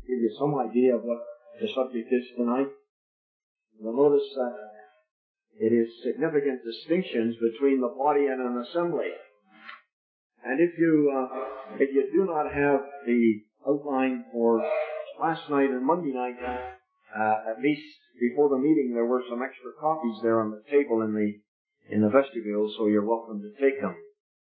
give you some idea of what the subject is tonight. You'll notice that it is significant distinctions between the body and an assembly. And if you do not have the outline for last night and Monday night, at least before the meeting, there were some extra copies there on the table in the vestibule, so you're welcome to take them.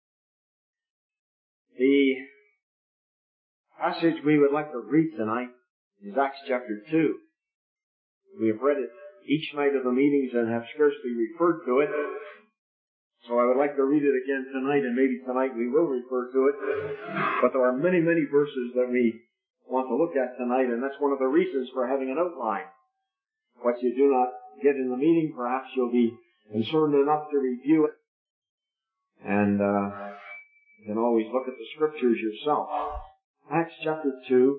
The passage we would like to read tonight is Acts chapter 2. We have read it each night of the meetings and have scarcely referred to it. So I would like to read it again tonight, and maybe tonight we will refer to it. But there are many, many verses that we want to look at tonight, and that's one of the reasons for having an outline. What you do not get in the meeting, perhaps you'll be concerned enough to review it. And you can always look at the scriptures yourself. Acts chapter 2,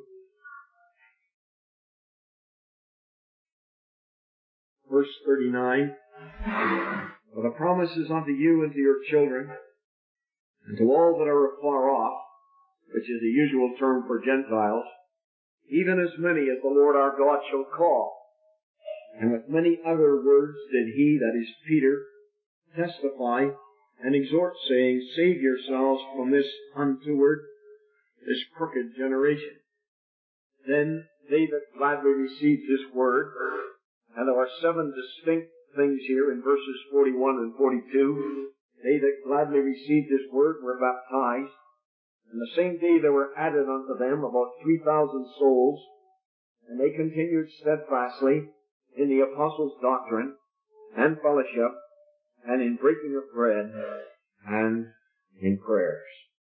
verse 39. For the promise is unto you and to your children, and to all that are afar off, which is the usual term for Gentiles, even as many as the Lord our God shall call. And with many other words did he, that is Peter, testify and exhort, saying, Save yourselves from this untoward, this crooked generation. Then they that gladly received his word, and there are 7 distinct things here in verses 41 and 42. They that gladly received his word were baptized. And the same day there were added unto them about 3,000 souls, and they continued steadfastly in the apostles' doctrine and fellowship, and in breaking of bread, and in prayers.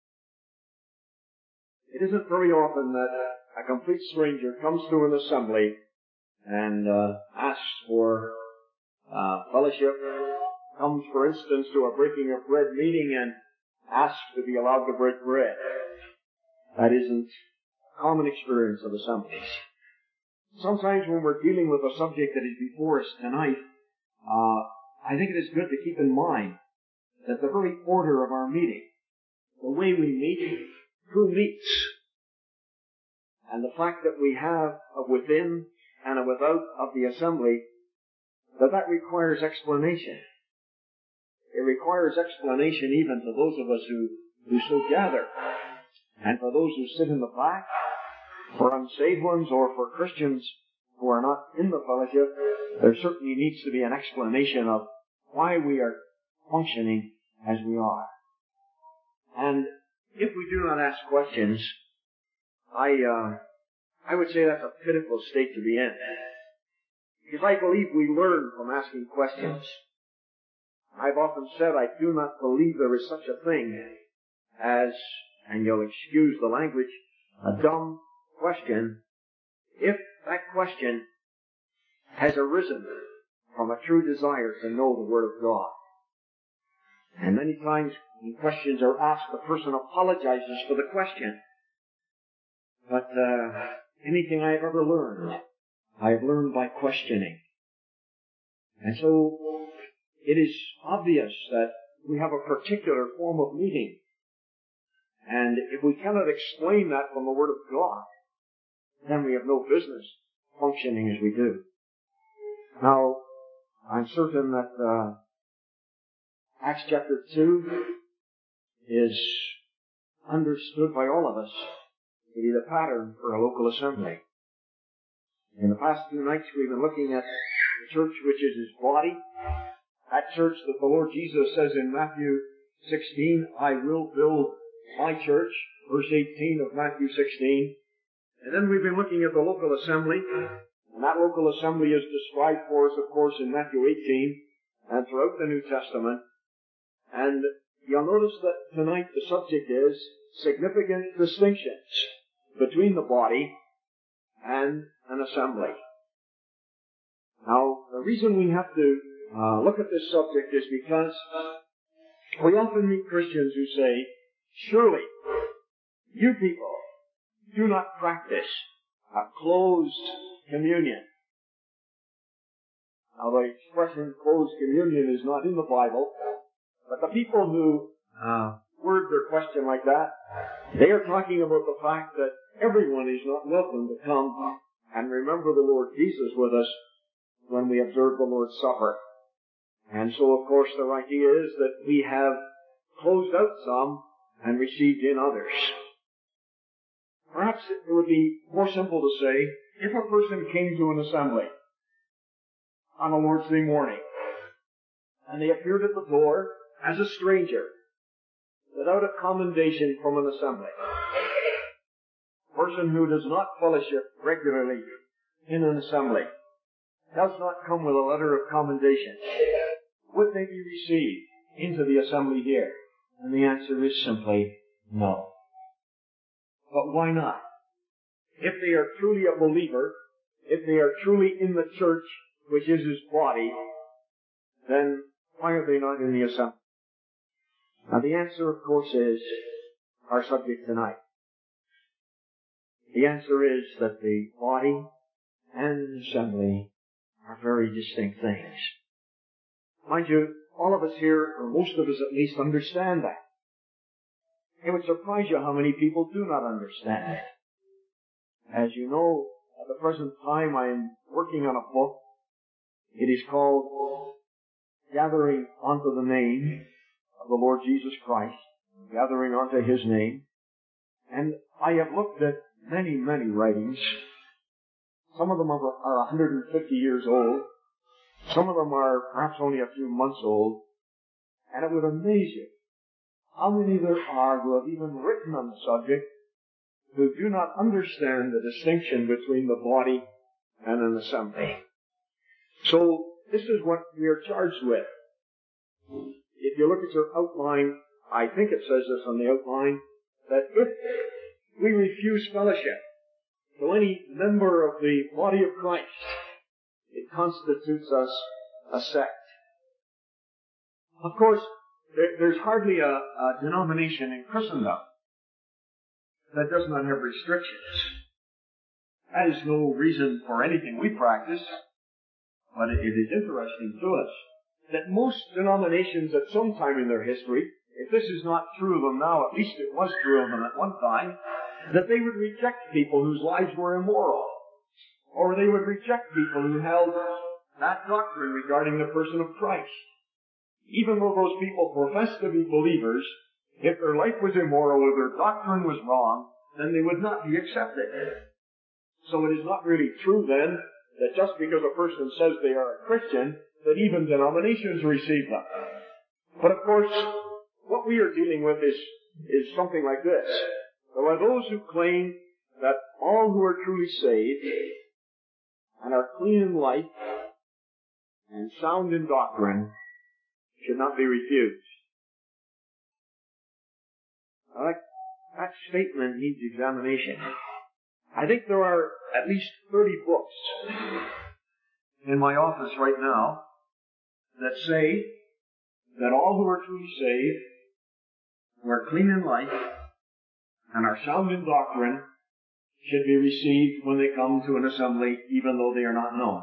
It isn't very often that a complete stranger comes to an assembly and asks for fellowship, comes, for instance, to a breaking of bread meeting and asks to be allowed to break bread. That isn't a common experience of assemblies. Sometimes when we're dealing with a subject that is before us tonight, I think it is good to keep in mind that the very order of our meeting, the way we meet, who meets, and the fact that we have a within and a without of the assembly, that requires explanation. It requires explanation even to those of us who so gather. And for those who sit in the back, for unsaved ones, or for Christians who are not in the fellowship, there certainly needs to be an explanation of why we are functioning as we are. And if we do not ask questions, I would say that's a pitiful state to be in. Because I believe we learn from asking questions. I've often said I do not believe there is such a thing as, and you'll excuse the language, a dumb question, if that question has arisen from a true desire to know the Word of God. And many times when questions are asked, the person apologizes for the question. But anything I've ever learned, I've learned by questioning. And so it is obvious that we have a particular form of meeting. And if we cannot explain that from the Word of God, then we have no business functioning as we do. Now, I'm certain that Acts chapter 2 is understood by all of us to be the pattern for a local assembly. In the past 2 nights, we've been looking at the church, which is his body. That church that the Lord Jesus says in Matthew 16, I will build my church, verse 18 of Matthew 16. And then we've been looking at the local assembly, and that local assembly is described for us, of course, in Matthew 18 and throughout the New Testament. And you'll notice that tonight the subject is significant distinctions between the body and an assembly. Now, the reason we have to look at this subject is because we often meet Christians who say, surely you people do not practice a closed communion. Now, the expression closed communion is not in the Bible, but the people who word their question like that, they are talking about the fact that everyone is not welcome to come and remember the Lord Jesus with us when we observe the Lord's Supper. And so, of course, the idea is that we have closed out some and received in others. Perhaps it would be more simple to say, if a person came to an assembly on a Lord's Day morning, and they appeared at the door as a stranger, without a commendation from an assembly, a person who does not fellowship regularly in an assembly, does not come with a letter of commendation, would they be received into the assembly here? And the answer is simply no. But why not? If they are truly a believer, if they are truly in the church, which is His body, then why are they not in the assembly? Now the answer, of course, is our subject tonight. The answer is that the body and the assembly are very distinct things. Mind you, all of us here, or most of us at least, understand that. It would surprise you how many people do not understand it. As you know, at the present time I am working on a book. It is called Gathering Onto the Name of the Lord Jesus Christ, Gathering Onto His Name. And I have looked at many, many writings. Some of them are 150 years old. Some of them are perhaps only a few months old. And it would amaze you how many there are who have even written on the subject who do not understand the distinction between the body and an assembly. So this is what we are charged with. If you look at your outline, I think it says this on the outline, that if we refuse fellowship to any member of the body of Christ, it constitutes us a sect. Of course, there's hardly a denomination in Christendom that does not have restrictions. That is no reason for anything we practice, but it is interesting to us that most denominations at some time in their history, if this is not true of them now, at least it was true of them at one time, that they would reject people whose lives were immoral, or they would reject people who held that doctrine regarding the person of Christ. Even though those people professed to be believers, if their life was immoral or their doctrine was wrong, then they would not be accepted. So it is not really true then that just because a person says they are a Christian, that even denominations receive them. But of course, what we are dealing with is something like this. There are those who claim that all who are truly saved and are clean in life and sound in doctrine should not be refused. Now that statement needs examination. I think there are at least 30 books in my office right now that say that all who are truly saved, who are clean in life, and are sound in doctrine, should be received when they come to an assembly, even though they are not known.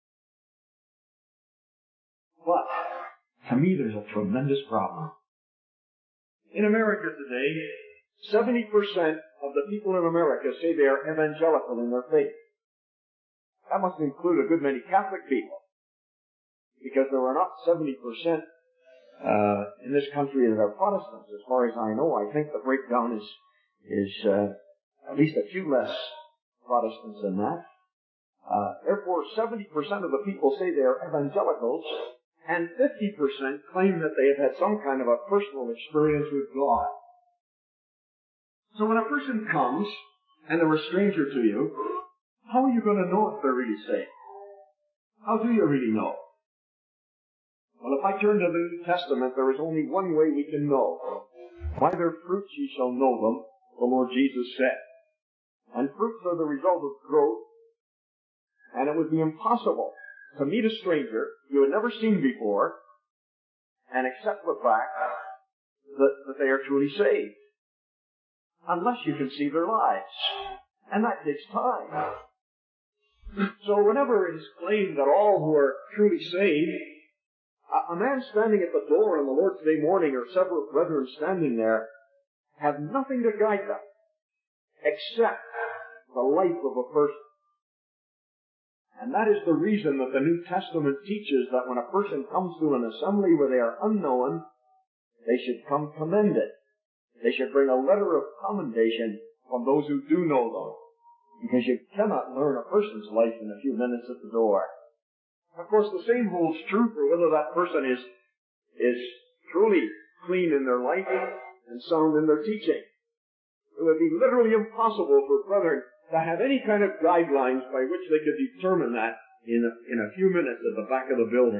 But, to me, there's a tremendous problem. In America today, 70% of the people in America say they are evangelical in their faith. That must include a good many Catholic people, because there are not 70% in this country that are Protestants. As far as I know, I think the breakdown is at least a few less Protestants than that. Therefore, 70% of the people say they are evangelicals, and 50% claim that they have had some kind of a personal experience with God. So when a person comes, and they're a stranger to you, how are you going to know if they're really saved? How do you really know? Well, if I turn to the New Testament, there is only one way we can know. By their fruits ye shall know them, the Lord Jesus said. And fruits are the result of growth, and it would be impossible to meet a stranger you had never seen before and accept the fact that they are truly saved, unless you can see their lives. And that takes time. So whenever it is claimed that all who are truly saved, a man standing at the door on the Lord's Day morning or several brethren standing there have nothing to guide them accept the life of a person. And that is the reason that the New Testament teaches that when a person comes to an assembly where they are unknown, they should come commended. They should bring a letter of commendation from those who do know them. Because you cannot learn a person's life in a few minutes at the door. Of course, the same holds true for whether that person is truly clean in their life and sound in their teaching. It would be literally impossible for brethren to have any kind of guidelines by which they could determine that in a few minutes at the back of the building.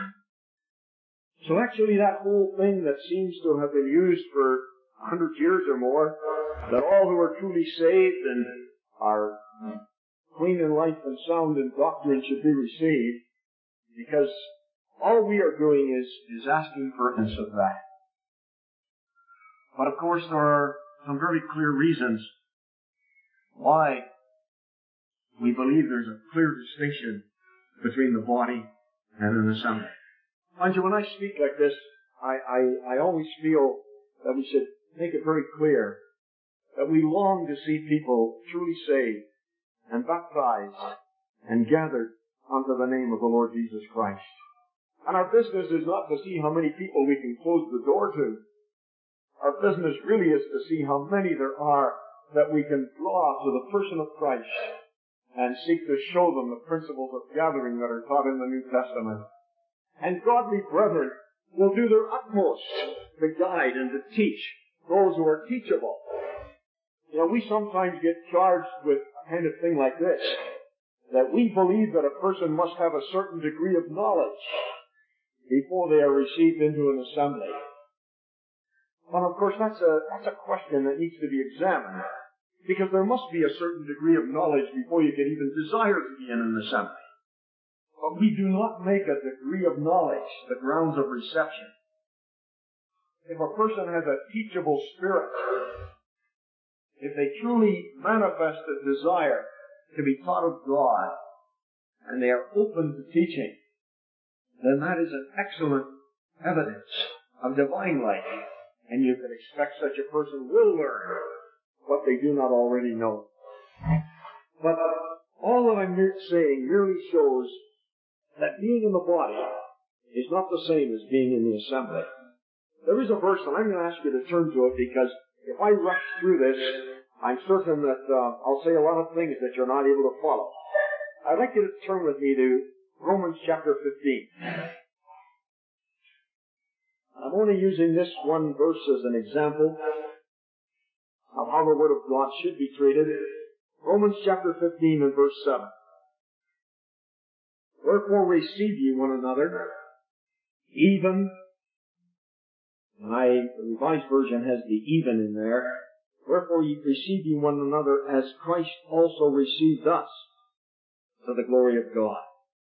So actually that whole thing that seems to have been used for 100 years or more, that all who are truly saved and are clean in life and sound in doctrine should be received, because all we are doing is asking for evidence of that. But of course there are some very clear reasons why we believe there's a clear distinction between the body and an assembly. Mind you, when I speak like this, I always feel that we should make it very clear that we long to see people truly saved and baptized and gathered unto the name of the Lord Jesus Christ. And our business is not to see how many people we can close the door to. Our business really is to see how many there are that we can draw to the person of Christ and seek to show them the principles of gathering that are taught in the New Testament. And godly brethren will do their utmost to guide and to teach those who are teachable. You know, we sometimes get charged with a kind of thing like this, that we believe that a person must have a certain degree of knowledge before they are received into an assembly. Well, of course, that's a question that needs to be examined, because there must be a certain degree of knowledge before you can even desire to be in an assembly. But we do not make a degree of knowledge the grounds of reception. If a person has a teachable spirit, if they truly manifest a desire to be taught of God, and they are open to teaching, then that is an excellent evidence of divine life. And you can expect such a person will learn what they do not already know. But all that I'm saying merely shows that being in the body is not the same as being in the assembly. There is a verse, and I'm going to ask you to turn to it, because if I rush through this, I'm certain that I'll say a lot of things that you're not able to follow. I'd like you to turn with me to Romans chapter 15. I'm only using this one verse as an example of how the Word of God should be treated. Romans chapter 15 and verse 7. Wherefore receive ye one another, even, the Revised Version has the even in there, wherefore ye receive ye one another as Christ also received us, to the glory of God.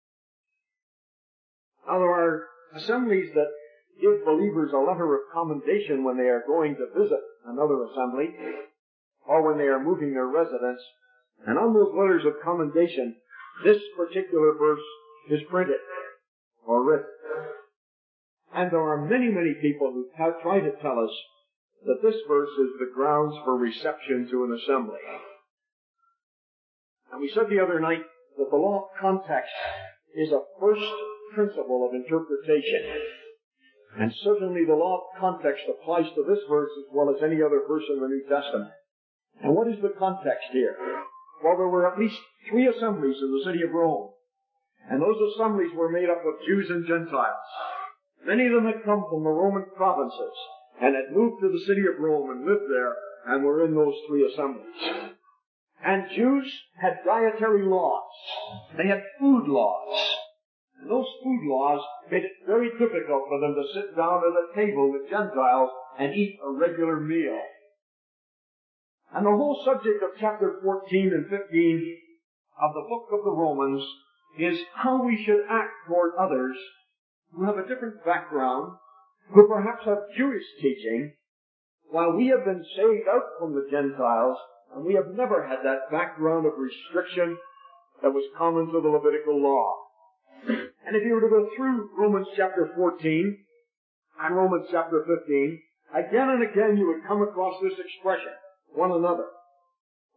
Now there are assemblies that give believers a letter of commendation when they are going to visit another assembly, or when they are moving their residence. And on those letters of commendation, this particular verse is printed or written. And there are many, many people who try to tell us that this verse is the grounds for reception to an assembly. And we said the other night that the law of context is a first principle of interpretation. And certainly the law of context applies to this verse as well as any other verse in the New Testament. And what is the context here? Well, there were at least 3 assemblies in the city of Rome. And those assemblies were made up of Jews and Gentiles. Many of them had come from the Roman provinces and had moved to the city of Rome and lived there and were in those 3 assemblies. And Jews had dietary laws. They had food laws. And those food laws made it very difficult for them to sit down at a table with Gentiles and eat a regular meal. And the whole subject of chapter 14 and 15 of the book of the Romans is how we should act toward others who have a different background, who perhaps have Jewish teaching, while we have been saved out from the Gentiles, and we have never had that background of restriction that was common to the Levitical law. And if you were to go through Romans chapter 14 and Romans chapter 15, again and again you would come across this expression, one another.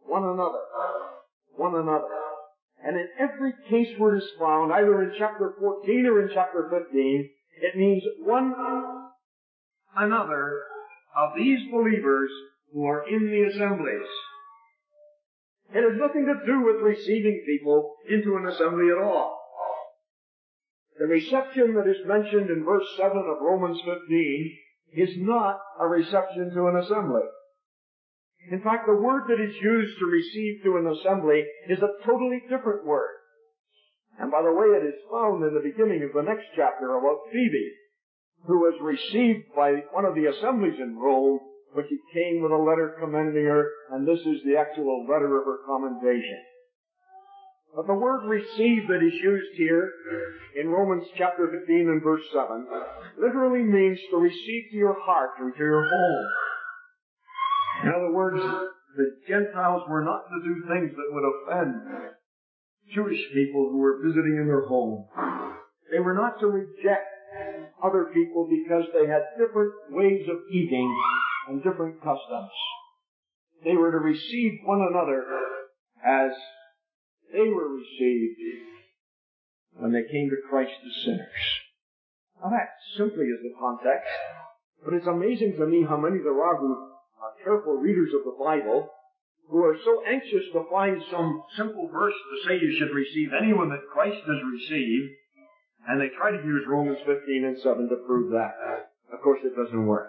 one another, one another. And in every case where it is found, either in chapter 14 or in chapter 15, it means one another of these believers who are in the assemblies. It has nothing to do with receiving people into an assembly at all. The reception that is mentioned in verse 7 of Romans 15 is not a reception to an assembly. In fact, the word that is used to receive to an assembly is a totally different word. And by the way, it is found in the beginning of the next chapter about Phoebe, who was received by one of the assemblies in Rome, when she came with a letter commending her, and this is the actual letter of her commendation. But the word receive that is used here in Romans chapter 15 and verse 7 literally means to receive to your heart or to your home. In other words, the Gentiles were not to do things that would offend Jewish people who were visiting in their home. They were not to reject other people because they had different ways of eating and different customs. They were to receive one another as they were received when they came to Christ as sinners. Now that simply is the context, but it's amazing to me how many there are who are careful readers of the Bible who are so anxious to find some simple verse to say you should receive anyone that Christ has received, and they try to use Romans 15 and 7 to prove that. Of course, it doesn't work.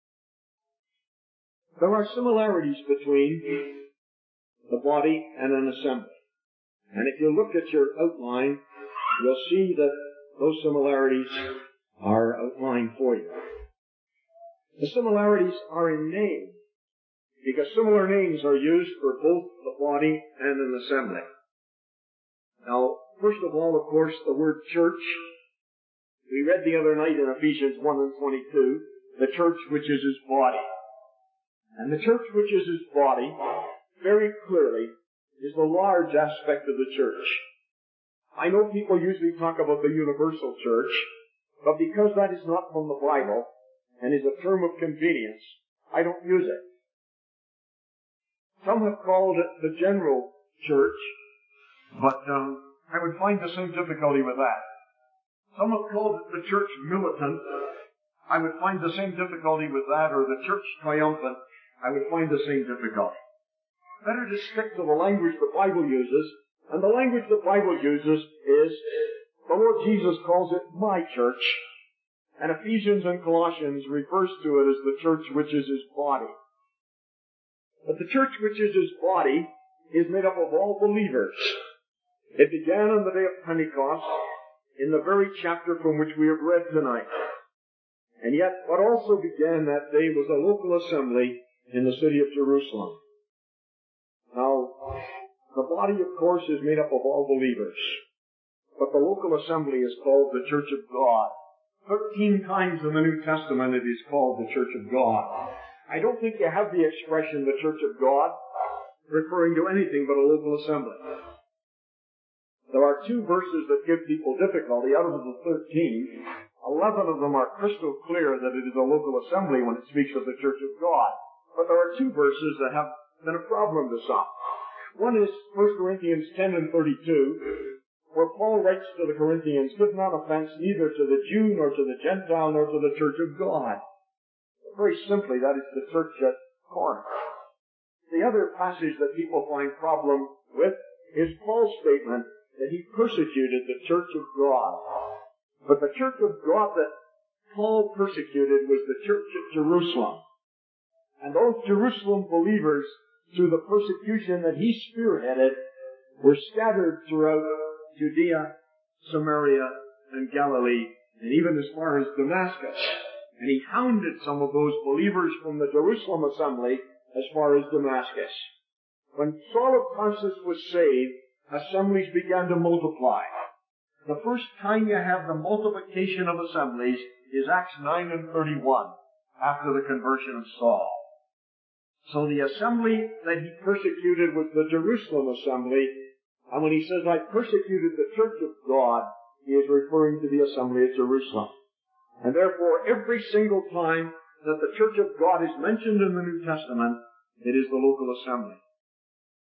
There are similarities between the body and an assembly. And if you look at your outline, you'll see that those similarities are outlined for you. The similarities are in name, because similar names are used for both the body and an assembly. Now, first of all, of course, the word church. We read the other night in Ephesians 1 and 22, the church which is his body. And the church which is his body, very clearly, is the large aspect of the church. I know people usually talk about the universal church, but because that is not from the Bible and is a term of convenience, I don't use it. Some have called it the general church, but I would find the same difficulty with that. Some have called it the church militant. I would find the same difficulty with that, or the church triumphant. I would find the same difficulty. Better to stick to the language the Bible uses, and the language the Bible uses is, the Lord Jesus calls it my church, and Ephesians and Colossians refers to it as the church which is his body. But the church which is his body is made up of all believers. It began on the day of Pentecost, in the very chapter from which we have read tonight. And yet, what also began that day was a local assembly in the city of Jerusalem. Now, the body, of course, is made up of all believers. But the local assembly is called the Church of God. 13 times in the New Testament it is called the Church of God. I don't think you have the expression the Church of God referring to anything but a local assembly. There are 2 verses that give people difficulty. Out of the 13, 11 of them are crystal clear that it is a local assembly when it speaks of the Church of God. But there are 2 verses that have been a problem to some. One is 1 Corinthians 10 and 32, where Paul writes to the Corinthians, give not offense neither to the Jew, nor to the Gentile, nor to the church of God. Very simply, that is the church at Corinth. The other passage that people find problem with is Paul's statement that he persecuted the church of God. But the church of God that Paul persecuted was the church at Jerusalem. And those Jerusalem believers, through the persecution that he spearheaded, were scattered throughout Judea, Samaria, and Galilee, and even as far as Damascus. And he hounded some of those believers from the Jerusalem assembly as far as Damascus. When Saul of Tarsus was saved, assemblies began to multiply. The first time you have the multiplication of assemblies is Acts 9 and 31, after the conversion of Saul. So the assembly that he persecuted was the Jerusalem assembly, and when he says, I persecuted the church of God, he is referring to the assembly at Jerusalem. And therefore, every single time that the church of God is mentioned in the New Testament, it is the local assembly.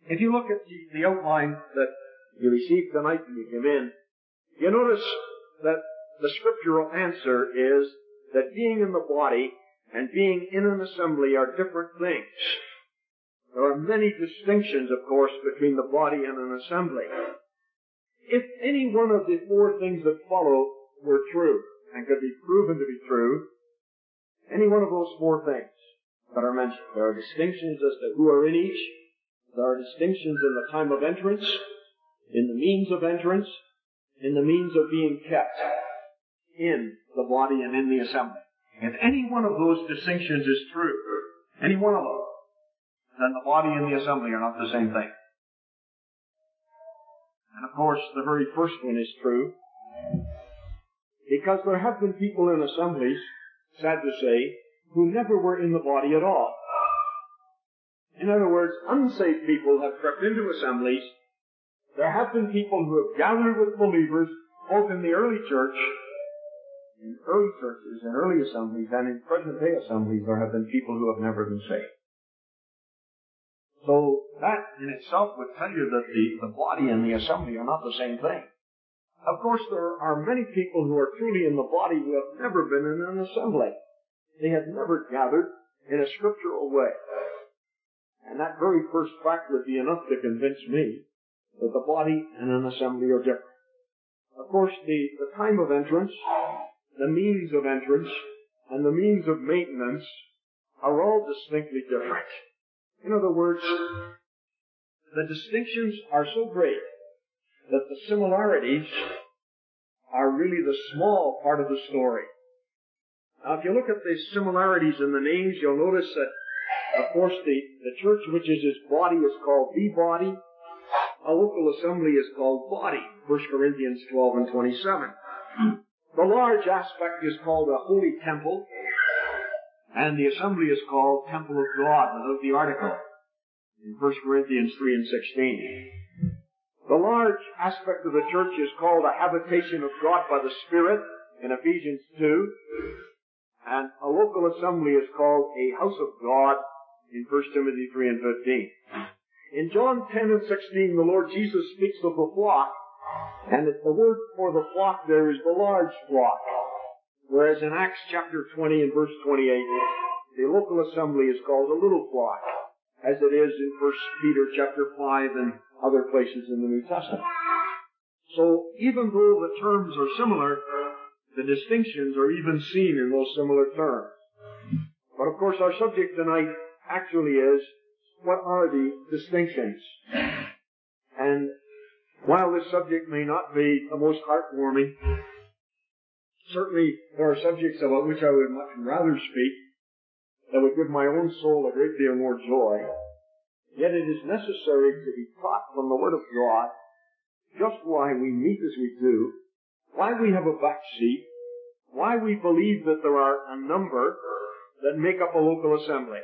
If you look at the outline that you received tonight when you came in, you notice that the scriptural answer is that being in the body and being in an assembly are different things. There are many distinctions, of course, between the body and an assembly. If any one of the four things that follow were true and could be proven to be true, any one of those four things that are mentioned, there are distinctions as to who are in each. There are distinctions in the time of entrance, in the means of entrance, in the means of being kept in the body and in the assembly. If any one of those distinctions is true, any one of them, then the body and the assembly are not the same thing. And of course, the very first one is true, because there have been people in assemblies, sad to say, who never were in the body at all. In other words, unsaved people have crept into assemblies. There have been people who have gathered with believers, both in the early church, in early churches, in early assemblies, and in present-day assemblies, there have been people who have never been saved. So that in itself would tell you that the body and the assembly are not the same thing. Of course, there are many people who are truly in the body who have never been in an assembly. They have never gathered in a scriptural way. And that very first fact would be enough to convince me that the body and an assembly are different. Of course, the time of entrance, the means of entrance, and the means of maintenance are all distinctly different. In other words, the distinctions are so great that the similarities are really the small part of the story. Now, if you look at the similarities in the names, you'll notice that, of course, the church, which is his body, is called the body. A local assembly is called body, 1 Corinthians 12 and 27. The large aspect is called a holy temple, and the assembly is called temple of God, without the article, in 1 Corinthians 3 and 16. The large aspect of the church is called a habitation of God by the Spirit, in Ephesians 2, and a local assembly is called a house of God, in 1 Timothy 3 and 15. In John 10 and 16, the Lord Jesus speaks of the flock, and the word for the flock there is the large flock. Whereas in Acts chapter 20 and verse 28, the local assembly is called a little flock, as it is in 1 Peter chapter 5 and other places in the New Testament. So even though the terms are similar, the distinctions are even seen in those similar terms. But of course our subject tonight actually is, what are the distinctions? And while this subject may not be the most heartwarming, certainly there are subjects about which I would much rather speak that would give my own soul a great deal more joy. Yet it is necessary to be taught from the Word of God just why we meet as we do, why we have a back seat, why we believe that there are a number that make up a local assembly.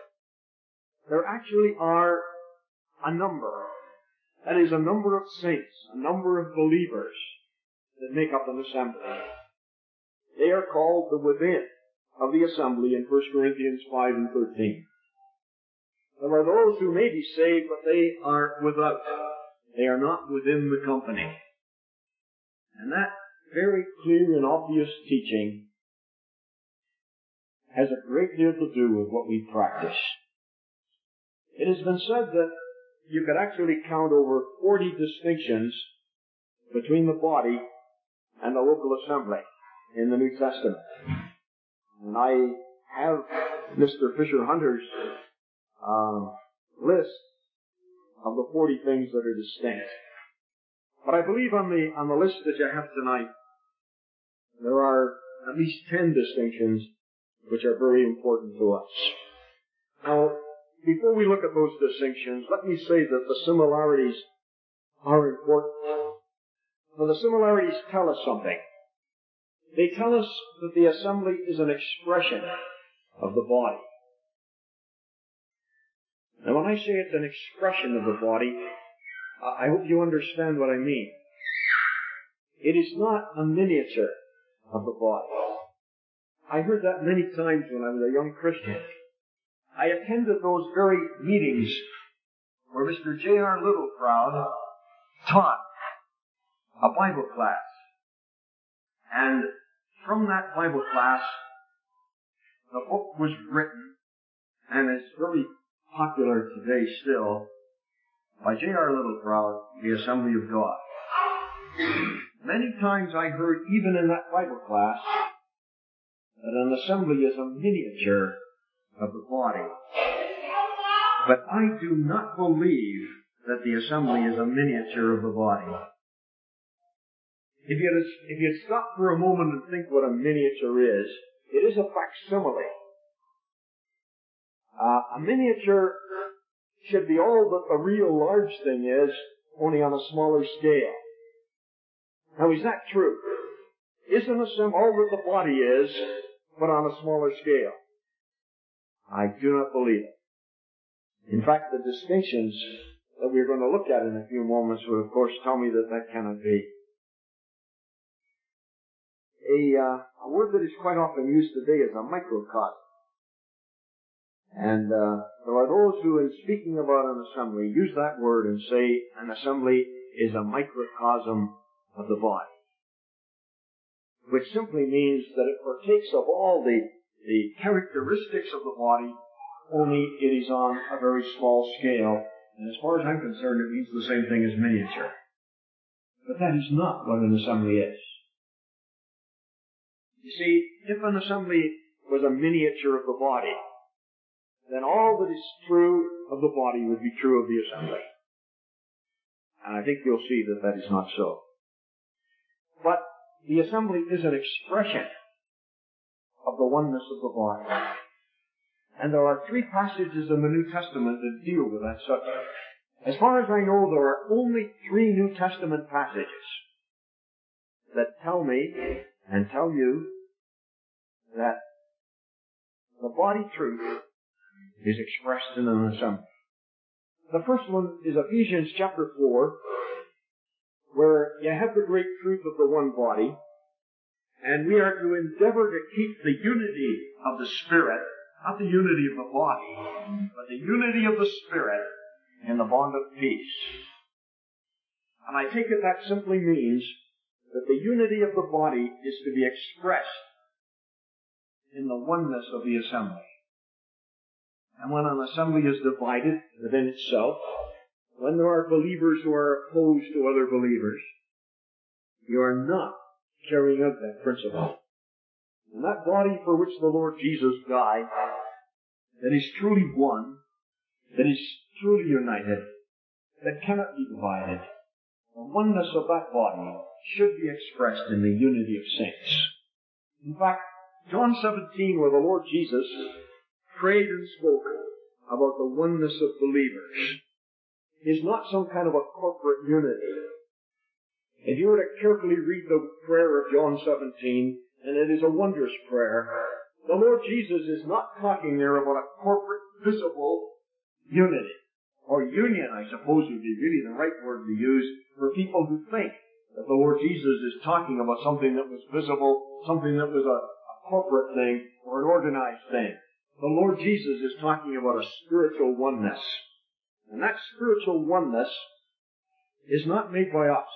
There actually are a number. That is, a number of saints, a number of believers that make up an assembly. They are called the within of the assembly in 1 Corinthians 5 and 13. There are those who may be saved, but they are without. They are not within the company. And that very clear and obvious teaching has a great deal to do with what we practice. It has been said that you could actually count over 40 distinctions between the body and the local assembly in the New Testament. And I have Mr. Fisher Hunter's list of the 40 things that are distinct. But I believe on the list that you have tonight, there are at least 10 distinctions which are very important to us. Now, before we look at those distinctions, let me say that the similarities are important. Now, the similarities tell us something. They tell us that the assembly is an expression of the body. Now, when I say it's an expression of the body, I hope you understand what I mean. It is not a miniature of the body. I heard that many times when I was a young Christian. I attended those very meetings where Mr. J.R. Littleproud taught a Bible class. And from that Bible class, the book was written, and is very popular today still, by J.R. Littleproud, The Assembly of God. Many times I heard, even in that Bible class, that an assembly is a miniature of the body. But I do not believe that the assembly is a miniature of the body. If you stop for a moment and think what a miniature is, it is a facsimile. A miniature should be all that the real large thing is, only on a smaller scale. Now, is that true? Is an assembly all that the body is, but on a smaller scale? I do not believe it. In fact, the distinctions that we're going to look at in a few moments would, of course, tell me that that cannot be. A word that is quite often used today is a microcosm. And there are those who, in speaking about an assembly, use that word and say an assembly is a microcosm of the body, which simply means that it partakes of all the characteristics of the body, only it is on a very small scale. And as far as I'm concerned, it means the same thing as miniature. But that is not what an assembly is. You see, if an assembly was a miniature of the body, then all that is true of the body would be true of the assembly. And I think you'll see that that is not so. But the assembly is an expression of the oneness of the body. And there are 3 passages in the New Testament that deal with that subject. As far as I know, there are only 3 New Testament passages that tell me and tell you that the body truth is expressed in an assembly. The first one is Ephesians chapter 4, where you have the great truth of the one body, and we are to endeavor to keep the unity of the Spirit, not the unity of the body, but the unity of the Spirit in the bond of peace. And I take it that simply means that the unity of the body is to be expressed in the oneness of the assembly. And when an assembly is divided within itself, when there are believers who are opposed to other believers, you are not carrying out that principle. And that body for which the Lord Jesus died, that is truly one, that is truly united, that cannot be divided, the oneness of that body should be expressed in the unity of saints. In fact, John 17, where the Lord Jesus prayed and spoke about the oneness of believers, is not some kind of a corporate unity. If you were to carefully read the prayer of John 17, and it is a wondrous prayer, the Lord Jesus is not talking there about a corporate, visible unity. Or union, I suppose, would be really the right word to use for people who think that the Lord Jesus is talking about something that was visible, something that was a corporate thing, or an organized thing. The Lord Jesus is talking about a spiritual oneness. And that spiritual oneness is not made by us.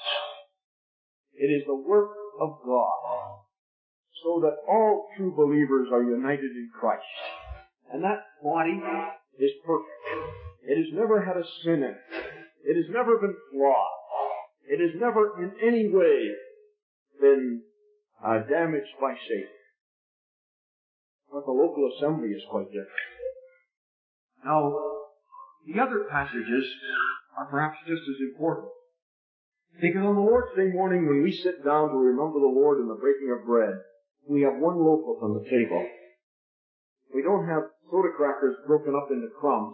It is the work of God, so that all true believers are united in Christ. And that body is perfect. It has never had a sin in it. It has never been flawed. It has never in any way been damaged by Satan. But the local assembly is quite different. Now, the other passages are perhaps just as important. Because on the Lord's Day morning, when we sit down to remember the Lord in the breaking of bread, we have one loaf on the table. We don't have soda crackers broken up into crumbs.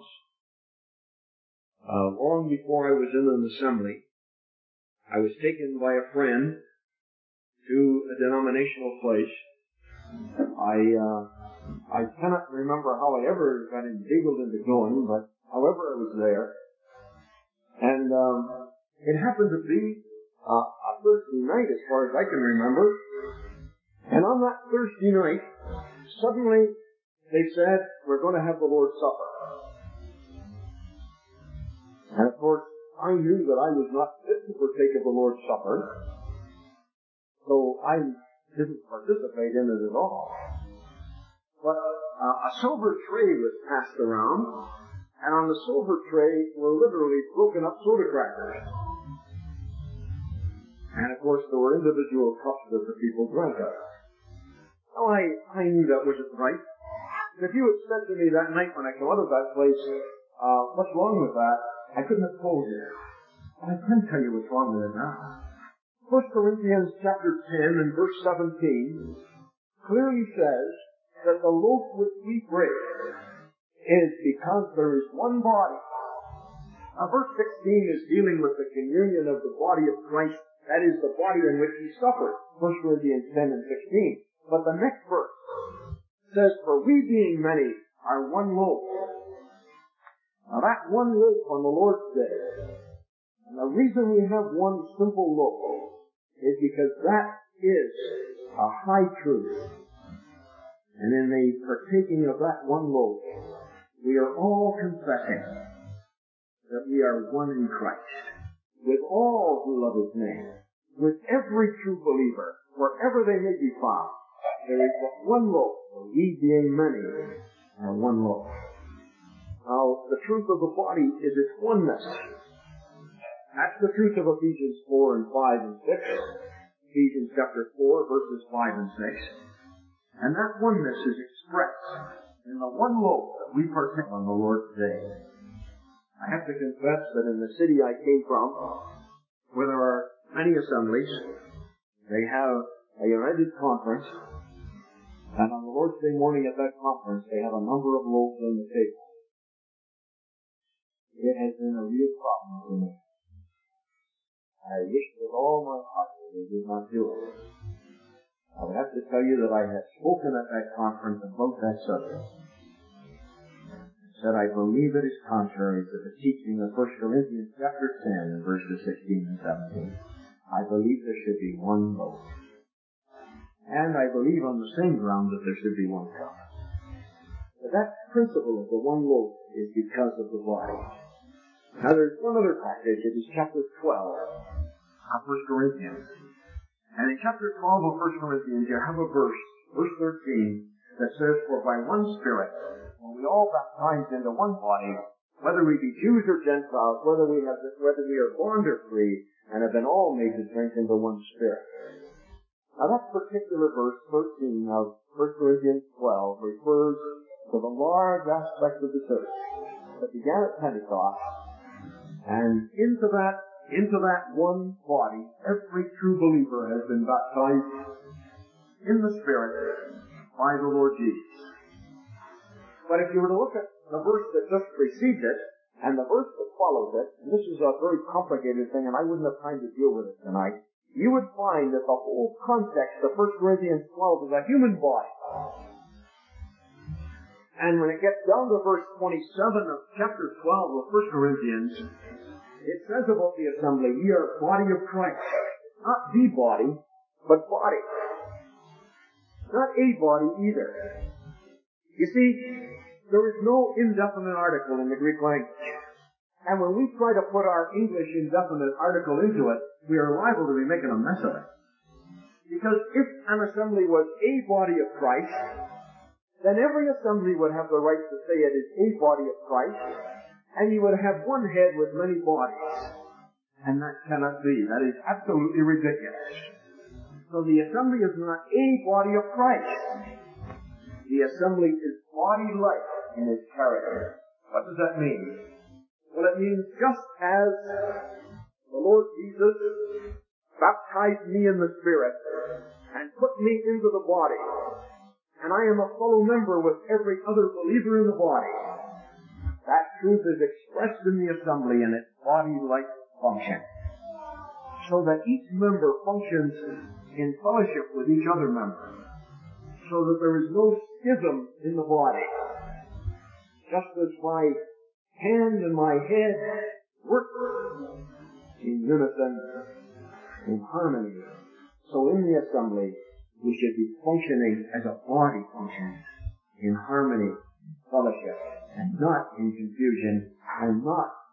Long before I was in an assembly, I was taken by a friend to a denominational place. I cannot remember how I ever got inveigled into going, but however I was there. And it happened to be a Thursday night, as far as I can remember. And on that Thursday night, suddenly they said, we're going to have the Lord's Supper. And of course, I knew that I was not fit to partake of the Lord's Supper, so I didn't participate in it at all. But a silver tray was passed around, and on the silver tray were literally broken up soda crackers. And of course, there were individual cups that the people drank out of. Now, I knew that wasn't right. If you had said to me that night when I came out of that place, what's wrong with that? I couldn't have told you. But I can tell you what's wrong with it now. 1 Corinthians chapter 10 and verse 17 clearly says that the loaf which we break is because there is one body. Now, verse 16 is dealing with the communion of the body of Christ. That is the body in which he suffered. 1 Corinthians 10 and 16. But the next verse says, for we being many are one loaf. Now that one loaf on the Lord's Day, and the reason we have one simple loaf is because that is a high truth. And in the partaking of that one loaf, we are all confessing that we are one in Christ, with all who love his name, with every true believer, wherever they may be found. There is but one loaf, for we being many are one loaf. Now, the truth of the body is its oneness. That's the truth of Ephesians 4 and 5 and 6. Ephesians chapter 4, verses 5 and 6. And that oneness is expressed in the one loaf that we partake on the Lord's Day. I have to confess that in the city I came from, where there are many assemblies, they have a united conference, and on the Lord's Day morning at that conference, they have a number of loaves on the table. It has been a real problem for me. I wish with all my heart that they did not do it. I would have to tell you that I have spoken at that conference about that subject. I said I believe it is contrary to the teaching of 1 Corinthians chapter 10 and verses 16 and 17. I believe there should be one loaf. And I believe on the same ground that there should be one cup. But that principle of the one loaf is because of the body. Now there's one other passage. It is chapter 12 of 1 Corinthians. And in chapter 12 of 1 Corinthians, you have a verse, verse 13, that says, for by one Spirit, when we all baptized into one body, whether we be Jews or Gentiles, whether we are bond or free, and have been all made to drink into one Spirit. Now that particular verse, 13 of 1 Corinthians 12, refers to the large aspect of the church that began at Pentecost, and into that one body, every true believer has been baptized in the Spirit by the Lord Jesus. But if you were to look at the verse that just precedes it, and the verse that follows it, and this is a very complicated thing, and I wouldn't have time to deal with it tonight, you would find that the whole context of 1 Corinthians 12 is a human body. And when it gets down to verse 27 of chapter 12 of 1 Corinthians, it says about the assembly, ye are body of Christ. Not the body, but body. Not a body either. You see, there is no indefinite article in the Greek language. And when we try to put our English indefinite article into it, we are liable to be making a mess of it. Because if an assembly was a body of Christ, then every assembly would have the right to say it is a body of Christ, and you would have one head with many bodies. And that cannot be. That is absolutely ridiculous. So the assembly is not a body of Christ. The assembly is body-like in its character. What does that mean? Well, it means just as the Lord Jesus baptized me in the Spirit and put me into the body, and I am a fellow member with every other believer in the body, that truth is expressed in the assembly in its body-like function, so that each member functions in fellowship with each other member, so that there is no schism in the body. Just as my hand and my head work in unison, in harmony, so in the assembly we should be functioning as a body functions, in harmony, fellowship, and not in confusion, and not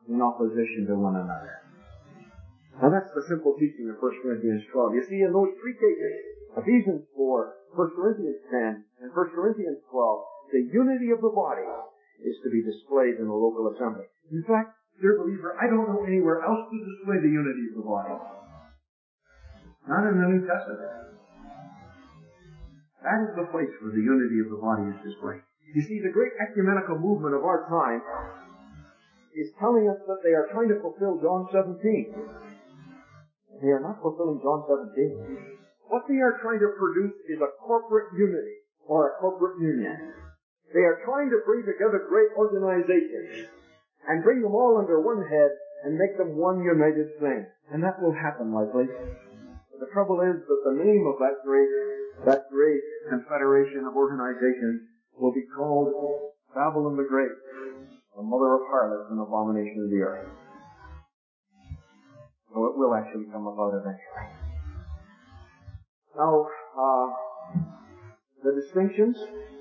in opposition to one another. Now that's the simple teaching of 1 Corinthians 12. You see, in those three cases, Ephesians 4, 1 Corinthians 10, and 1 Corinthians 12, the unity of the body is to be displayed in a local assembly. In fact, dear believer, I don't know anywhere else to display the unity of the body. Not in the New Testament. That is the place where the unity of the body is displayed. You see, the great ecumenical movement of our time is telling us that they are trying to fulfill John 17. They are not fulfilling John 17. What they are trying to produce is a corporate unity, or a corporate union. They are trying to bring together great organizations, and bring them all under one head, and make them one united thing. And that will happen, likely. The trouble is that the name of that great confederation of organizations will be called Babylon the Great, the mother of harlots and abomination of the earth. So it will actually come about eventually. Now, the distinctions,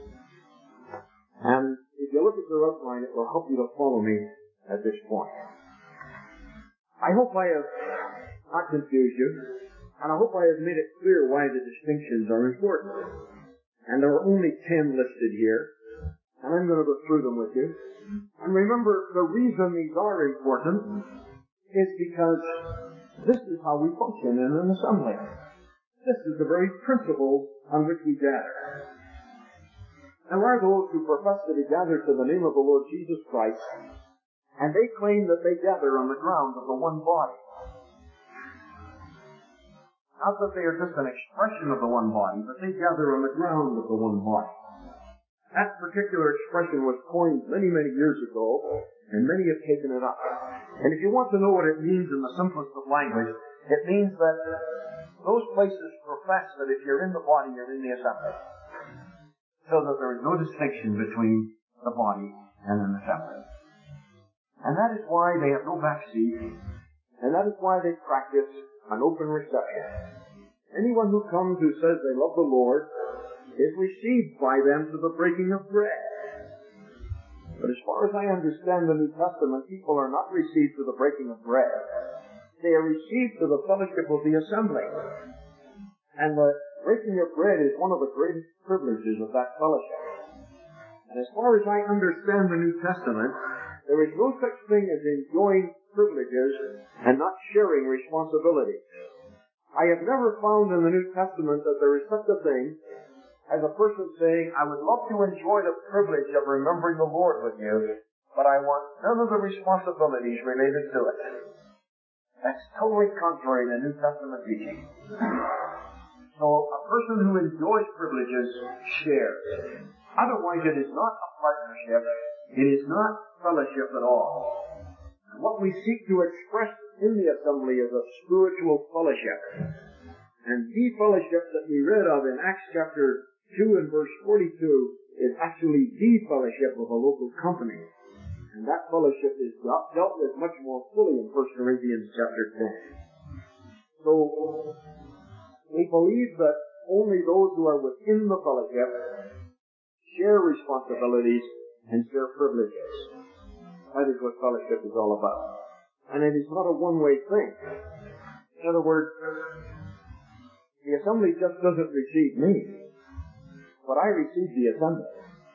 and if you look at your outline, it will help you to follow me at this point. I hope I have not confused you, and I hope I have made it clear why the distinctions are important. And there are only 10 listed here, and I'm going to go through them with you. And remember, the reason these are important is because this is how we function in an assembly. This is the very principle on which we gather. There are those who profess to be gathered to the name of the Lord Jesus Christ, and they claim that they gather on the ground of the one body. Not that they are just an expression of the one body, but they gather on the ground of the one body. That particular expression was coined many, many years ago, and many have taken it up. And if you want to know what it means in the simplest of language, it means that those places profess that if you're in the body, you're in the assembly. So that there is no distinction between the body and an assembly. And that is why they have no backseat, and that is why they practice an open reception. Anyone who comes who says they love the Lord is received by them to the breaking of bread. But as far as I understand the New Testament, people are not received to the breaking of bread. They are received to the fellowship of the assembly. And the breaking of bread is one of the greatest privileges of that fellowship. And as far as I understand the New Testament, there is no such thing as enjoying privileges and not sharing responsibilities. I have never found in the New Testament that there is such a thing as a person saying, I would love to enjoy the privilege of remembering the Lord with you, but I want none of the responsibilities related to it. That's totally contrary to New Testament teaching. So a person who enjoys privileges shares. Otherwise it is not a partnership. It is not fellowship at all. And what we seek to express in the assembly is a spiritual fellowship. And the fellowship that we read of in Acts chapter 2 and verse 42 is actually the fellowship of a local company. And that fellowship is dealt with much more fully in 1 Corinthians chapter 10. So, we believe that only those who are within the fellowship share responsibilities and share privileges. That is what fellowship is all about. And it is not a one-way thing. In other words, the assembly just doesn't receive me, but I receive the assembly.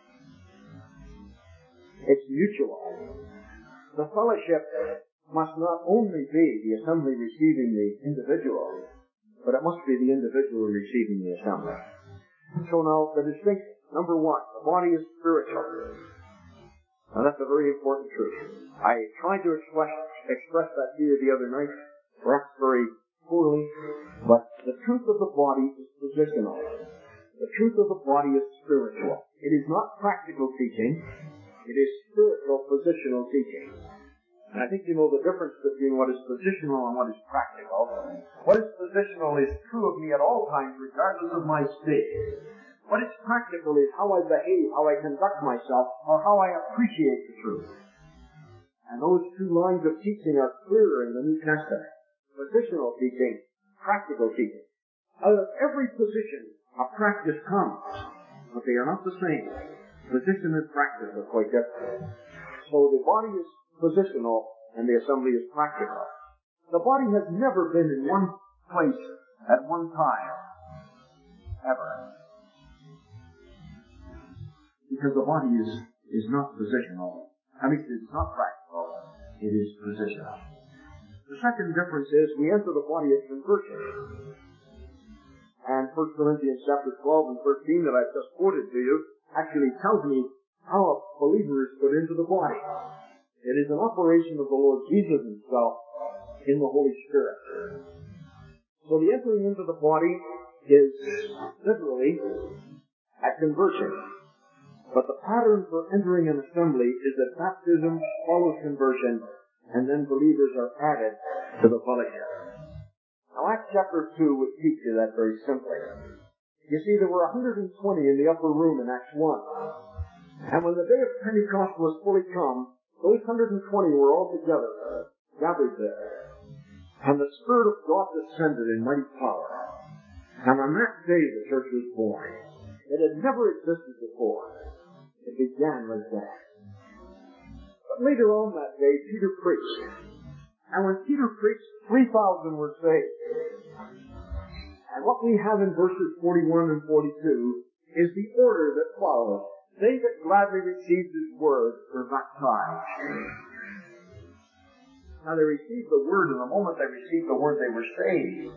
It's mutual. The fellowship must not only be the assembly receiving the individual, but it must be the individual receiving the assembly. So now, the distinction. Number one, the body is spiritual. Now that's a very important truth. I tried to express that to you the other night, perhaps very poorly, but the truth of the body is positional. The truth of the body is spiritual. It is not practical teaching. It is spiritual, positional teaching. And I think you know the difference between what is positional and what is practical. What is positional is true of me at all times, regardless of my state. What is practical is how I behave, how I conduct myself, or how I appreciate the truth. And those two lines of teaching are clearer in the New Testament. Positional teaching, practical teaching. Out of every position, a practice comes, but they are not the same. Position and practice are quite different. So the body is positional, and the assembly is practical. The body has never been in one place at one time, ever. Because the body is not positional. I mean, it's not practical. It is positional. The second difference is we enter the body at conversion. And 1 Corinthians chapter 12 and 13 that I've just quoted to you actually tells me how a believer is put into the body. It is an operation of the Lord Jesus himself in the Holy Spirit. So the entering into the body is literally at conversion. But the pattern for entering an assembly is that baptism follows conversion, and then believers are added to the fellowship. Now Acts chapter 2 would teach you that very simply. You see, there were 120 in the upper room in Acts 1. And when the day of Pentecost was fully come, those 120 were all together, gathered there. And the Spirit of God descended in mighty power. And on that day the church was born. It had never existed before. It began like that. But later on that day, Peter preached. And when Peter preached, 3,000 were saved. And what we have in verses 41 and 42 is the order that follows. They that gladly received his word were baptized. Now they received the word, and the moment they received the word, they were saved.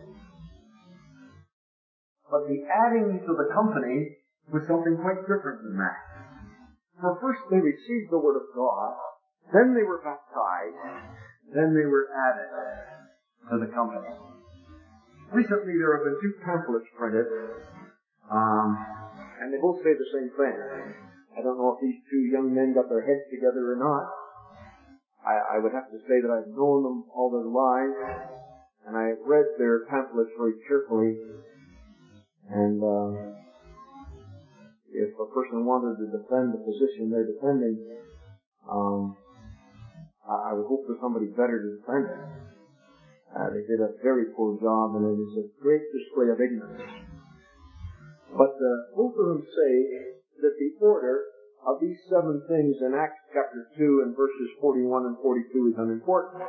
But the adding to the company was something quite different than that. For first they received the word of God, then they were baptized, then they were added to the company. Recently there have been 2 pamphlets printed, and they both say the same thing. I don't know if these 2 young men got their heads together or not. I would have to say that I've known them all their lives, and I have read their pamphlets very carefully. And if a person wanted to defend the position they're defending, I would hope for somebody better to defend it. They did a very poor job, and it is a great display of ignorance. But both of them say that the order of these 7 things in Acts chapter 2 and verses 41 and 42 is unimportant.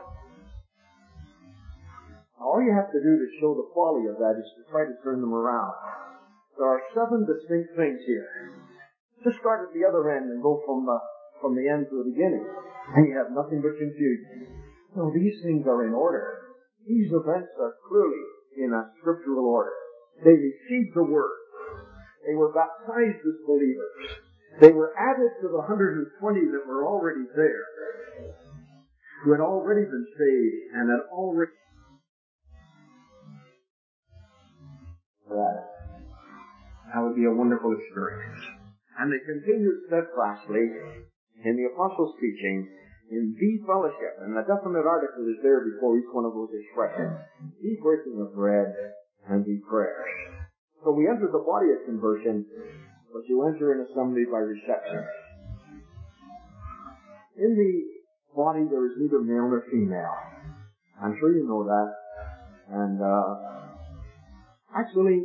All you have to do to show the folly of that is to try to turn them around. There are 7 distinct things here. Just start at the other end and go from the end to the beginning, and you have nothing but confusion. No, these things are in order. These events are clearly in a scriptural order. They received the word. They were baptized as believers. They were added to the 120 that were already there, who had already been saved and had already that would be a wonderful experience. And they continued steadfastly in the apostles' teaching, in the fellowship, and a definite article is there before each one of those expressions. The breaking of bread and the prayers. So we enter the body of conversion, but you enter an assembly by reception. In the body there is neither male nor female. I'm sure you know that. And actually,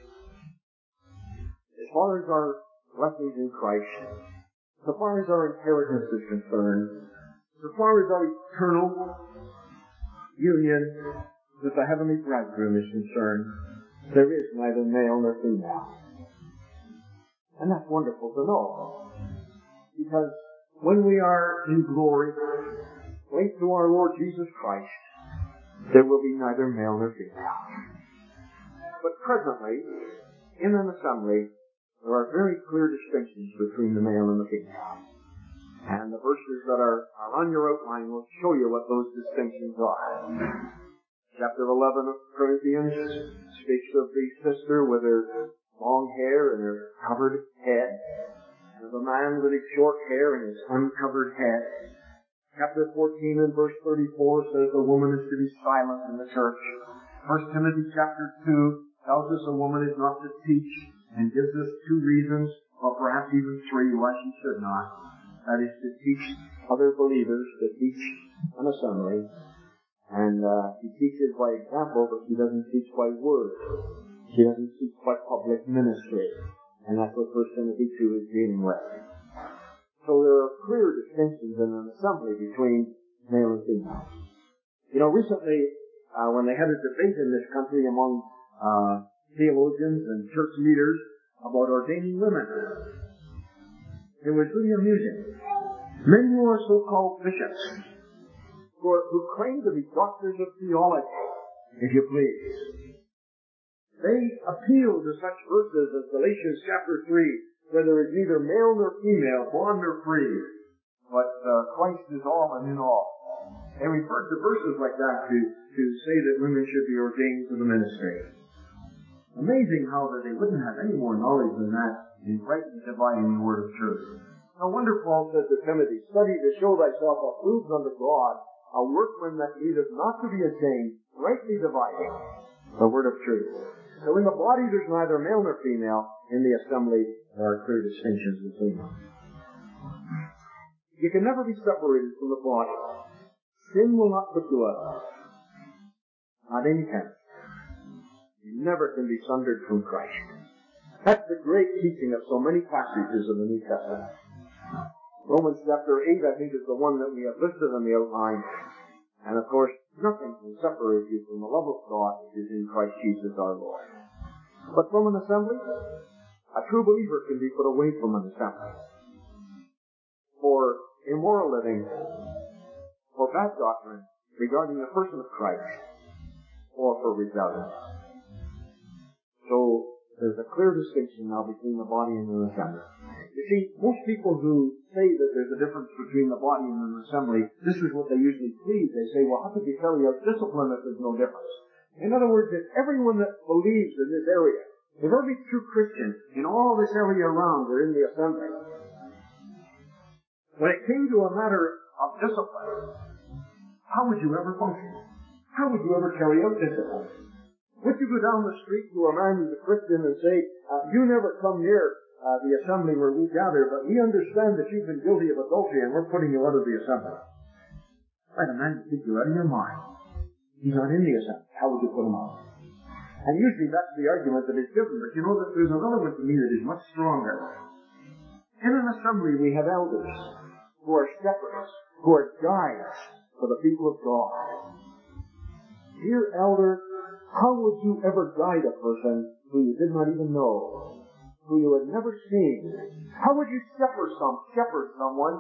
as far as our blessings in Christ, so far as our inheritance is concerned, so far as our eternal union with the heavenly bridegroom is concerned, there is neither male nor female. And that's wonderful to know. Because when we are in glory, linked to our Lord Jesus Christ, there will be neither male nor female. But presently, in an assembly, there are very clear distinctions between the male and the female. And the verses that are on your outline will show you what those distinctions are. Chapter 11 of Corinthians speaks of the sister with her long hair and her covered head, and of a man with his short hair and his uncovered head. Chapter 14 and verse 34 says the woman is to be silent in the church. 1 Timothy chapter 2 tells us a woman is not to teach, and gives us 2 reasons, or perhaps even 3, why she should not. That is to teach other believers, to teach an assembly. And she teaches by example, but she doesn't teach by word. She doesn't teach by public ministry. And that's what 1 Timothy 2 is dealing with. So there are clear distinctions in an assembly between male and female. You know, recently, when they had a debate in this country among theologians and church leaders about ordaining women, it was really amusing. Men who are so-called bishops, who claim to be doctors of theology, if you please, they appeal to such verses as Galatians chapter 3, where there is neither male nor female, bond nor free, but Christ is all and in all. They refer to verses like that to say that women should be ordained to the ministry. Amazing how that they wouldn't have any more knowledge than that in rightly dividing the word of truth. No wonder Paul said to Timothy, study to show thyself approved unto God, a workman that needeth not to be ashamed, rightly dividing the word of truth. So in the body there's neither male nor female. In the assembly there are clear distinctions between them. You can never be separated from the body. Sin will not put you out. Not any time. You never can be sundered from Christ. That's the great teaching of so many passages of the New Testament. Romans chapter 8, I think, is the one that we have listed on the outline. And of course, nothing can separate you from the love of God which is in Christ Jesus our Lord. But from an assembly, a true believer can be put away from an assembly for immoral living, for bad doctrine regarding the person of Christ, or for rebellion. So, there's a clear distinction now between the body and an assembly. You see, most people who say that there's a difference between the body and an assembly, this is what they usually plead. They say, well, how could you carry out discipline if there's no difference? In other words, if everyone that believes in this area, if every true Christian in all this area around were in the assembly, when it came to a matter of discipline, how would you ever function? How would you ever carry out discipline? Would you go down the street to a man who's a Christian and say, you never come near the assembly where we gather, but we understand that you've been guilty of adultery and we're putting you out of the assembly? Why, the man would kick you out of your mind. He's not in the assembly. How would you put him out? And usually that's the argument that is given, but you know that there's another one to me that is much stronger. In an assembly we have elders who are shepherds, who are guides for the people of God. Dear elder, how would you ever guide a person who you did not even know, who you had never seen? How would you shepherd someone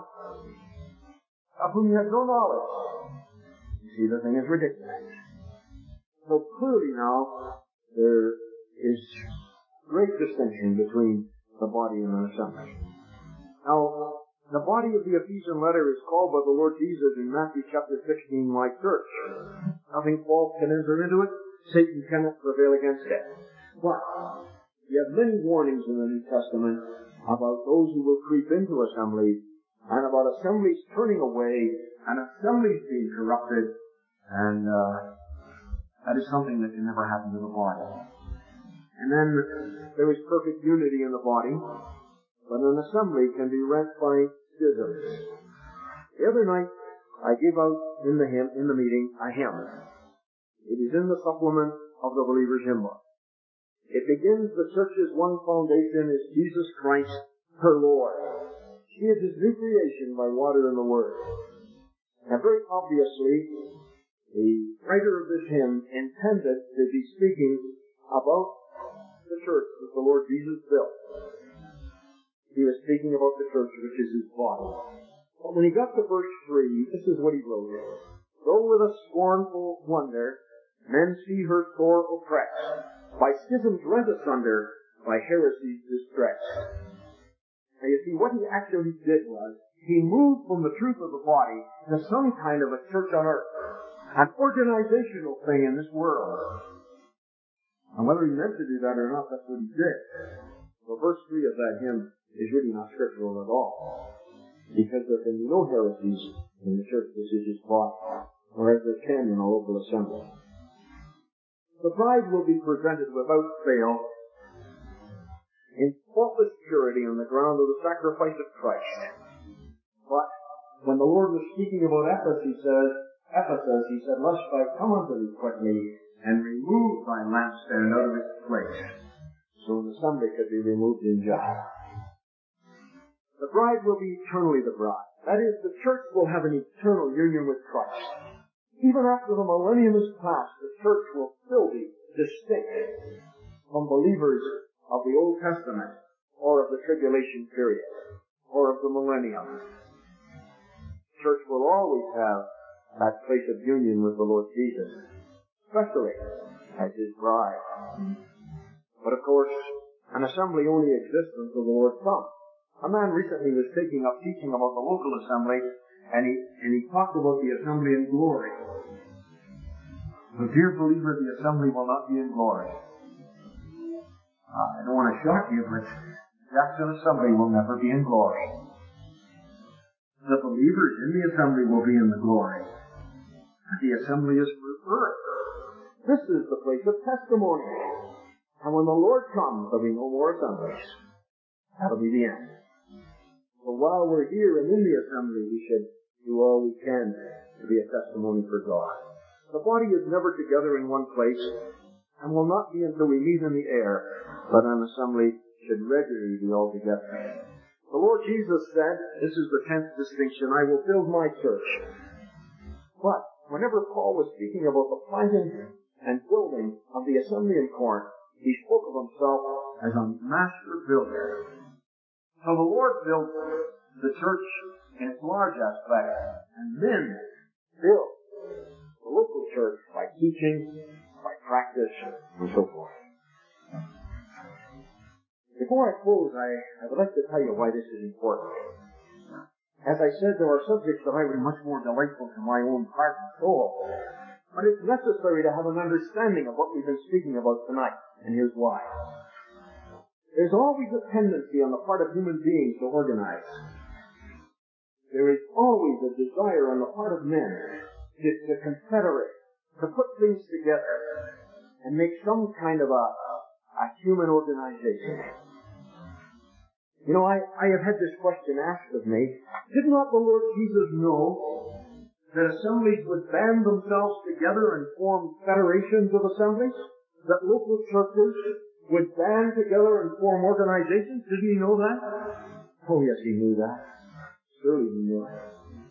of whom you had no knowledge? You see, the thing is ridiculous. So clearly now, there is great distinction between the body and an assembly. Now, the body of the Ephesian letter is called by the Lord Jesus in Matthew chapter 16, my church. Nothing false can enter into it. Satan cannot prevail against it. But you have many warnings in the New Testament about those who will creep into assemblies, and about assemblies turning away, and assemblies being corrupted, and that is something that can never happen to the body. And then there is perfect unity in the body, but an assembly can be rent by schisms. The other night, I gave out in the meeting a hymn. It is in the supplement of the Believer's Hymn Book. It begins, the church's one foundation is Jesus Christ, her Lord. She is his new creation by water and the Word. And very obviously, the writer of this hymn intended to be speaking about the church that the Lord Jesus built. He was speaking about the church, which is his body. But when he got to verse 3, this is what he wrote. Though with a scornful wonder, men see her sore oppressed, by schisms rent asunder, by heresies distressed. Now you see, what he actually did was, he moved from the truth of the body to some kind of a church on earth, an organizational thing in this world. And whether he meant to do that or not, that's what he did. So verse 3 of that hymn is really not scriptural at all, because there can be no heresies in the church which is his body, whereas there can in a local assembly. The bride will be presented without fail in faultless purity on the ground of the sacrifice of Christ. But when the Lord was speaking about Ephesus, he said, Lest I come unto thee quickly and remove thy lampstand out of its place. So an assembly could be removed in judgment. The bride will be eternally the bride. That is, the church will have an eternal union with Christ. Even after the millennium is past, the church will still be distinct from believers of the Old Testament or of the tribulation period or of the millennium. The church will always have that place of union with the Lord Jesus, especially as His bride. But of course, an assembly only exists until the Lord comes. A man recently was taking up teaching about the local assembly, and he talked about the assembly in glory. But dear believer, the assembly will not be in glory. I don't want to shock you, but Jackson Assembly will never be in glory. The believers in the assembly will be in the glory. The assembly is for earth. This is the place of testimony. And when the Lord comes, there'll be no more assemblies. That'll be the end. So while we're here and in the assembly, we should do all we can to be a testimony for God. The body is never together in one place and will not be until we meet in the air, but an assembly should regularly be all together. The Lord Jesus said, this is the 10th distinction, I will build my church. But whenever Paul was speaking about the planting and building of the assembly in Corinth, he spoke of himself as a master builder. So the Lord built the church in its large aspect, and then built the local church by teaching, by practice, and so forth. Before I close, I would like to tell you why this is important. As I said, there are subjects that I find much more delightful to my own heart and soul. But it's necessary to have an understanding of what we've been speaking about tonight, and here's why. There's always a tendency on the part of human beings to organize. There is always a desire on the part of men to confederate, to put things together, and make some kind of a human organization. You know, I have had this question asked of me. Did not the Lord Jesus know that assemblies would band themselves together and form federations of assemblies? That local churches would band together and form organizations? Did he know that? Oh, yes, he knew that. Surely he knew it.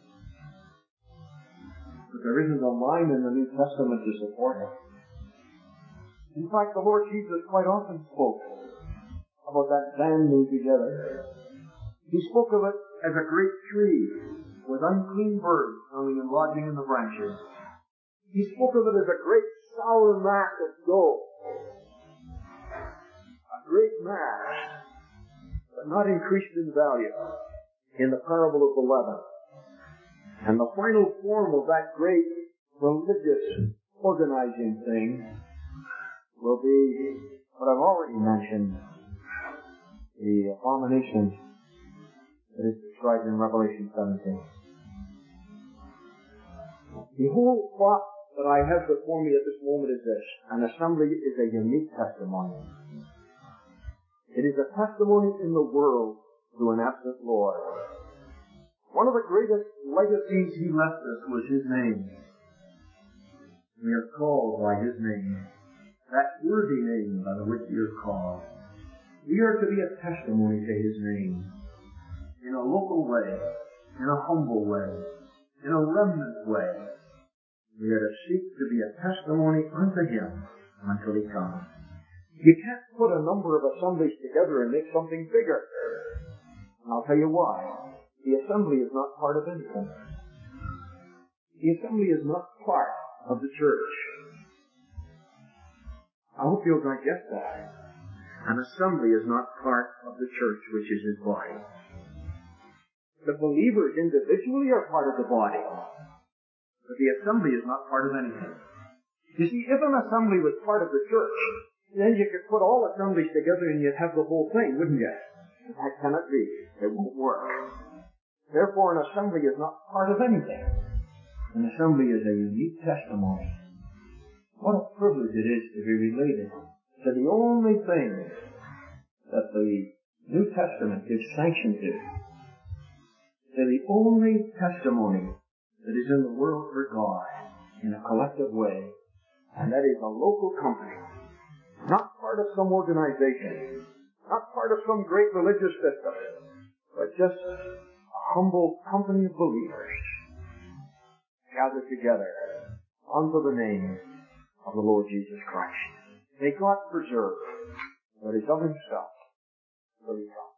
But there isn't a line in the New Testament to support it. In fact, the Lord Jesus quite often spoke about that banding together. He spoke of it as a great tree with unclean birds coming and lodging in the branches. He spoke of it as a great sour mass of dough. A great mass, but not increased in value, in the parable of the leaven. And the final form of that great religious organizing thing will be what I've already mentioned, the abomination that is described in Revelation 17. The whole thought that I have before me at this moment is this: an assembly is a unique testimony. It is a testimony in the world to an absent Lord. One of the greatest legacies he left us was his name. We are called by his name, that worthy name by which we are called. We are to be a testimony to his name in a local way, in a humble way, in a remnant way. We are to seek to be a testimony unto him until he comes. You can't put a number of assemblies together and make something bigger. And I'll tell you why. The assembly is not part of anything. The assembly is not part of the church. I hope you'll digest that. An assembly is not part of the church, which is his body. The believers individually are part of the body, but the assembly is not part of anything. You see, if an assembly was part of the church, then you could put all assemblies together and you'd have the whole thing, wouldn't you? That cannot be. It won't work. Therefore, an assembly is not part of anything. An assembly is a unique testimony. What a privilege it is to be related to the only thing that the New Testament gives sanction to the only testimony that is in the world for God in a collective way, and that is a local company, not part of some organization, not part of some great religious system, but just a humble company of believers gathered together unto the name of the Lord Jesus Christ. May God preserve what is of Himself for His